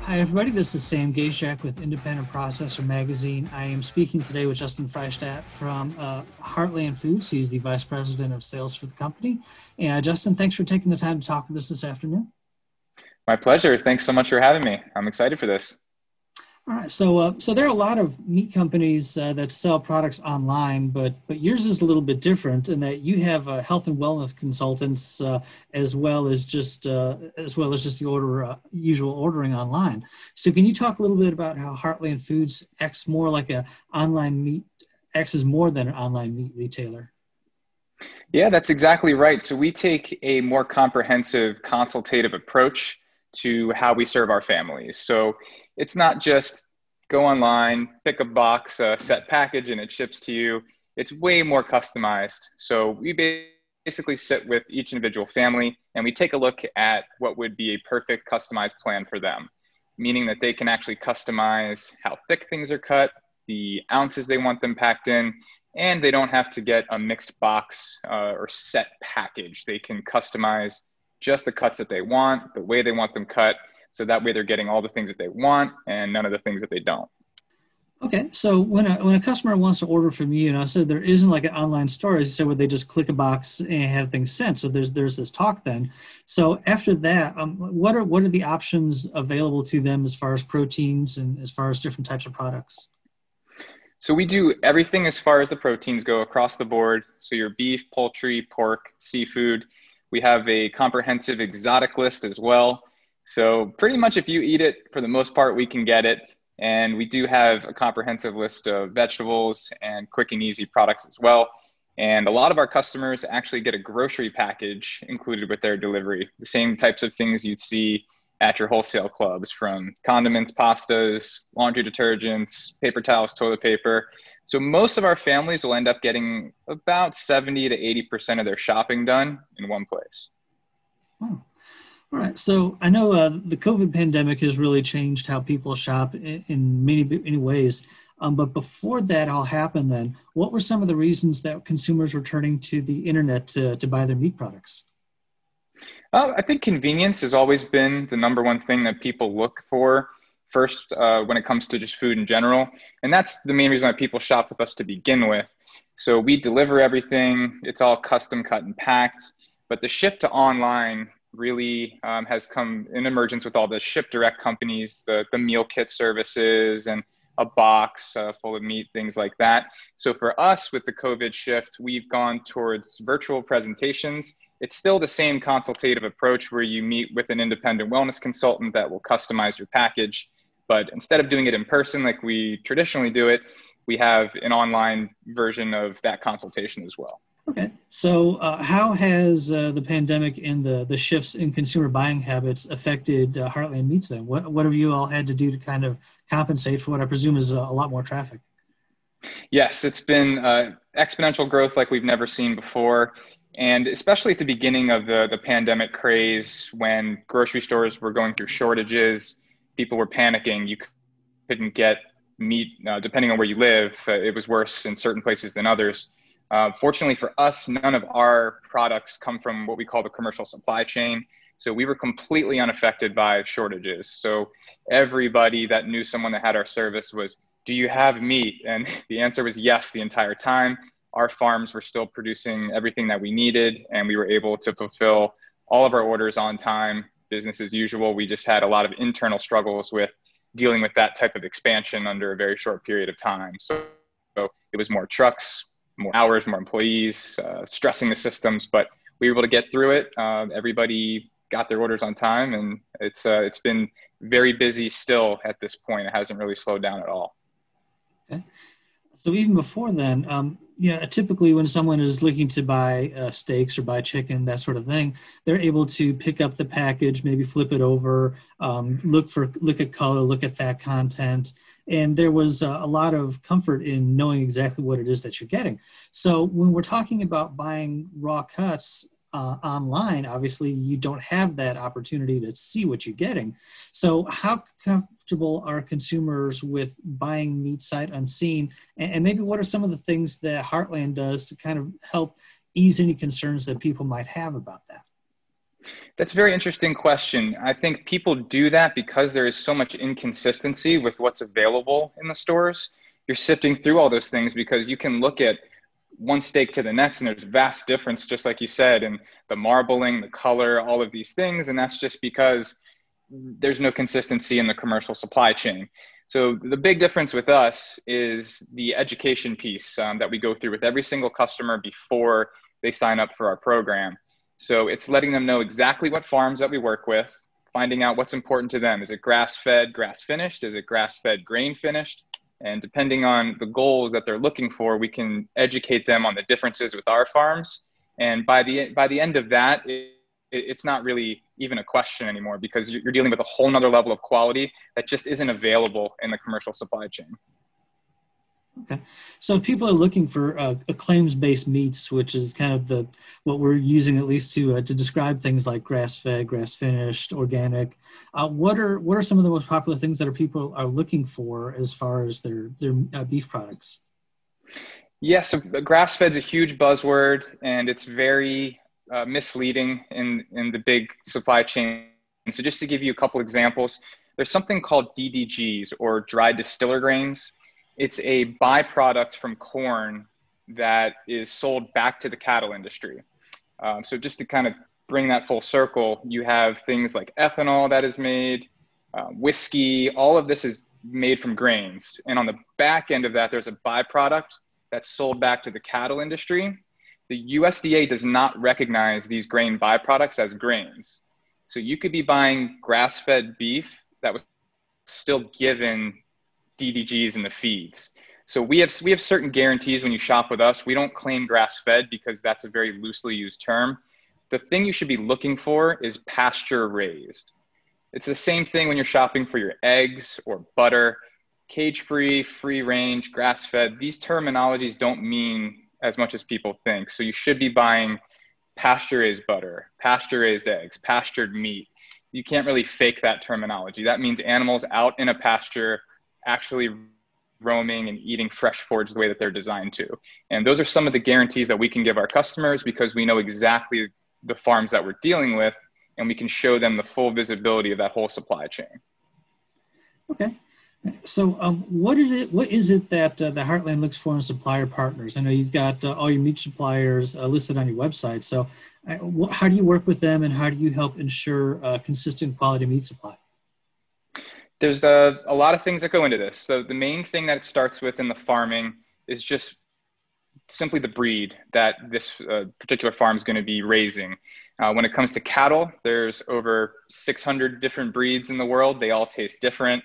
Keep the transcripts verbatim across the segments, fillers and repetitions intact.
Hi, everybody. This is Sam Gajak with Independent Processor Magazine. I am speaking today with Justin Freistadt from uh, Heartland Foods. He's the Vice President of Sales for the company. And uh, Justin, thanks for taking the time to talk with us this afternoon. My pleasure. Thanks so much for having me. I'm excited for this. All right. So, uh, so there are a lot of meat companies uh, that sell products online, but but yours is a little bit different in that you have uh, health and wellness consultants uh, as well as just uh, as well as just the order uh, usual ordering online. So, can you talk a little bit about how Heartland Foods acts more like a online meat acts as more than an online meat retailer? Yeah, that's exactly right. So we take a more comprehensive consultative approach to how we serve our families. So it's not just go online, pick a box, a set package, and it ships to you. It's way more customized. So we basically sit with each individual family and we take a look at what would be a perfect customized plan for them, meaning that they can actually customize how thick things are cut, the ounces they want them packed in, and they don't have to get a mixed box uh, or set package. They can customize just the cuts that they want, the way they want them cut, so that way they're getting all the things that they want and none of the things that they don't. Okay, so when a when a customer wants to order from you, and I said there isn't like an online store, as you said, where they just click a box and have things sent. So there's there's this talk then. So after that, um, what are what are the options available to them as far as proteins and as far as different types of products? So we do everything as far as the proteins go across the board. So your beef, poultry, pork, seafood. We have a comprehensive exotic list as well. So pretty much if you eat it, for the most part, we can get it. And we do have a comprehensive list of vegetables and quick and easy products as well. And a lot of our customers actually get a grocery package included with their delivery. The same types of things you'd see at your wholesale clubs, from condiments, pastas, laundry detergents, paper towels, toilet paper. So most of our families will end up getting about seventy to eighty percent of their shopping done in one place. Oh. All right. So I know uh, the COVID pandemic has really changed how people shop in, in many, many ways. Um, but before that all happened then, what were some of the reasons that consumers were turning to the internet to, to buy their meat products? Uh, I think convenience has always been the number one thing that people look for first uh, when it comes to just food in general. And that's the main reason why people shop with us to begin with. So we deliver everything. It's all custom cut and packed. But the shift to online really um, has come in emergence with all the ship direct companies, the, the meal kit services, and a box uh, full of meat, things like that. So for us with the COVID shift, we've gone towards virtual presentations. It's still the same consultative approach where you meet with an independent wellness consultant that will customize your package. But instead of doing it in person like we traditionally do it, we have an online version of that consultation as well. Okay. So uh, how has uh, the pandemic and the, the shifts in consumer buying habits affected uh, Heartland Meats then? What, what have you all had to do to kind of compensate for what I presume is a, a lot more traffic? Yes, it's been uh, exponential growth like we've never seen before. And especially at the beginning of the, the pandemic craze, when grocery stores were going through shortages, people were panicking. You couldn't get meat, uh, depending on where you live. Uh, it was worse in certain places than others. Uh, fortunately for us, none of our products come from what we call the commercial supply chain. So we were completely unaffected by shortages. So everybody that knew someone that had our service was, do you have meat? And the answer was yes the entire time. Our farms were still producing everything that we needed, and we were able to fulfill all of our orders on time, business as usual. We just had a lot of internal struggles with dealing with that type of expansion under a very short period of time. So, so it was more trucks, more hours, more employees, uh, stressing the systems, but we were able to get through it. Uh, everybody got their orders on time, and it's uh, it's been very busy still at this point. It hasn't really slowed down at all. Okay. So even before then, um, you know, typically when someone is looking to buy uh, steaks or buy chicken, that sort of thing, they're able to pick up the package, maybe flip it over, um, look for look at color, look at fat content, and there was uh, a lot of comfort in knowing exactly what it is that you're getting. So when we're talking about buying raw cuts uh, online, obviously you don't have that opportunity to see what you're getting. So how comfortable are consumers with buying meat sight unseen? And, and maybe what are some of the things that Heartland does to kind of help ease any concerns that people might have about that? That's a very interesting question. I think people do that because there is so much inconsistency with what's available in the stores. You're sifting through all those things because you can look at one steak to the next and there's vast difference, just like you said, in the marbling, the color, all of these things. And that's just because there's no consistency in the commercial supply chain. So the big difference with us is the education piece um, that we go through with every single customer before they sign up for our program. So it's letting them know exactly what farms that we work with, finding out what's important to them. Is it grass-fed, grass-finished? Is it grass-fed, grain-finished? And depending on the goals that they're looking for, we can educate them on the differences with our farms. And by the by the end of that, it, it's not really even a question anymore because you're dealing with a whole nother level of quality that just isn't available in the commercial supply chain. Okay, so if people are looking for uh, a claims-based meats, which is kind of the what we're using at least to uh, to describe things like grass-fed, grass-finished, organic. Uh, what are what are some of the most popular things that are people are looking for as far as their their uh, beef products? Yes, yeah, so grass-fed is a huge buzzword, and it's very uh, misleading in in the big supply chain. So just to give you a couple examples, there's something called D D Gs, or dried distiller grains. It's a byproduct from corn that is sold back to the cattle industry. Um, so just to kind of bring that full circle, you have things like ethanol that is made, uh, whiskey, all of this is made from grains. And on the back end of that, there's a byproduct that's sold back to the cattle industry. The U S D A does not recognize these grain byproducts as grains. So you could be buying grass-fed beef that was still given D D Gs in the feeds. So we have we have certain guarantees when you shop with us. We don't claim grass-fed because that's a very loosely used term. The thing you should be looking for is pasture raised. It's the same thing when you're shopping for your eggs or butter. Cage-free, free-range, grass-fed, these terminologies don't mean as much as people think. So you should be buying pasture-raised butter, pasture-raised eggs, pastured meat. You can't really fake that terminology. That means animals out in a pasture actually roaming and eating fresh forage the way that they're designed to. And those are some of the guarantees that we can give our customers because we know exactly the farms that we're dealing with and we can show them the full visibility of that whole supply chain. Okay. So um, what is it, what is it that uh, the Heartland looks for in supplier partners? I know you've got uh, all your meat suppliers uh, listed on your website. So uh, wh- how do you work with them and how do you help ensure uh, consistent quality meat supply? There's a, a lot of things that go into this. So the main thing that it starts with in the farming is just simply the breed that this uh, particular farm is going to be raising. Uh, when it comes to cattle, there's over six hundred different breeds in the world. They all taste different.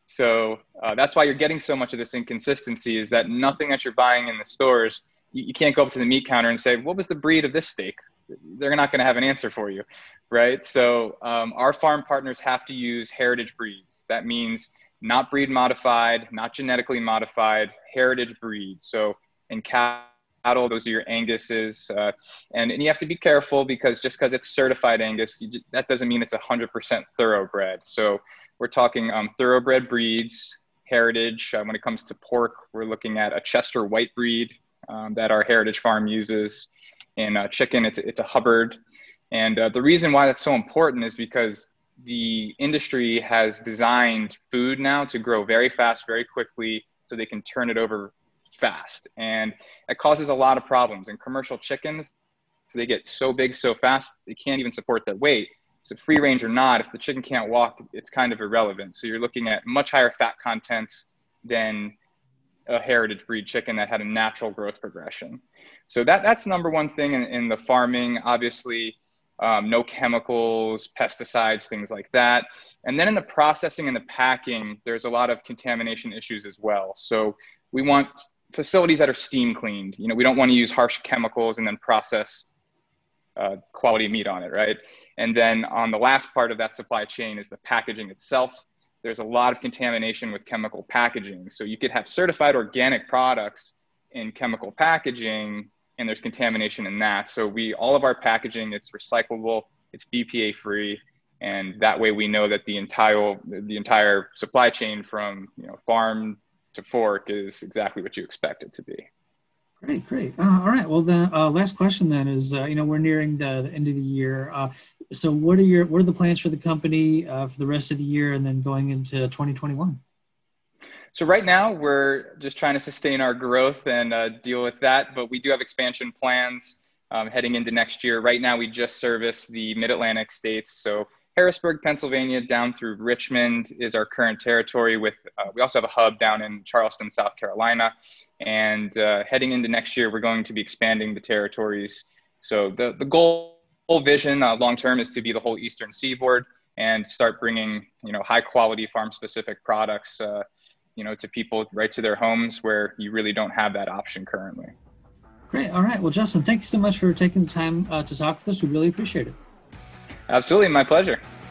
So uh, that's why you're getting so much of this inconsistency is that nothing that you're buying in the stores, you, you can't go up to the meat counter and say, what was the breed of this steak? They're not going to have an answer for you, right? So um, our farm partners have to use heritage breeds. That means not breed modified, not genetically modified, heritage breeds. So in cattle, those are your Angus's. Uh, and, and you have to be careful because just because it's certified Angus, you, that doesn't mean it's one hundred percent thoroughbred. So we're talking um, thoroughbred breeds, heritage. Uh, when it comes to pork, we're looking at a Chester white breed um, that our heritage farm uses. In uh, chicken, it's, it's a Hubbard. And uh, the reason why that's so important is because the industry has designed food now to grow very fast, very quickly, so they can turn it over fast. And it causes a lot of problems. In commercial chickens, so they get so big so fast, they can't even support their weight. So free range or not, if the chicken can't walk, it's kind of irrelevant. So you're looking at much higher fat contents than a heritage breed chicken that had a natural growth progression. So that that's number one thing in, in the farming, obviously, um, no chemicals, pesticides, things like that. And then in the processing and the packing, there's a lot of contamination issues as well. So we want facilities that are steam cleaned. You know, we don't want to use harsh chemicals and then process uh, quality meat on it, right? And then on the last part of that supply chain is the packaging itself. There's a lot of contamination with chemical packaging. So you could have certified organic products in chemical packaging, and there's contamination in that. So we, all of our packaging, it's recyclable, it's B P A free, and that way we know that the entire the entire supply chain from, you know, farm to fork is exactly what you expect it to be. Great, great. Uh, all right. Well, the uh, last question then is, uh, you know, we're nearing the, the end of the year. Uh, so, what are your what are the plans for the company uh, for the rest of the year, and then going into twenty twenty-one? So right now we're just trying to sustain our growth and uh, deal with that, but we do have expansion plans um, heading into next year. Right now we just service the Mid-Atlantic states, so Harrisburg, Pennsylvania, down through Richmond is our current territory. With uh, we also have a hub down in Charleston, South Carolina, and uh, heading into next year we're going to be expanding the territories. So the the goal, whole vision uh, long term is to be the whole Eastern Seaboard and start bringing you know high quality farm specific products. Uh, you know, to people right to their homes where you really don't have that option currently. Great. All right. Well, Justin, thank you so much for taking the time uh, to talk with us. We really appreciate it. Absolutely. My pleasure.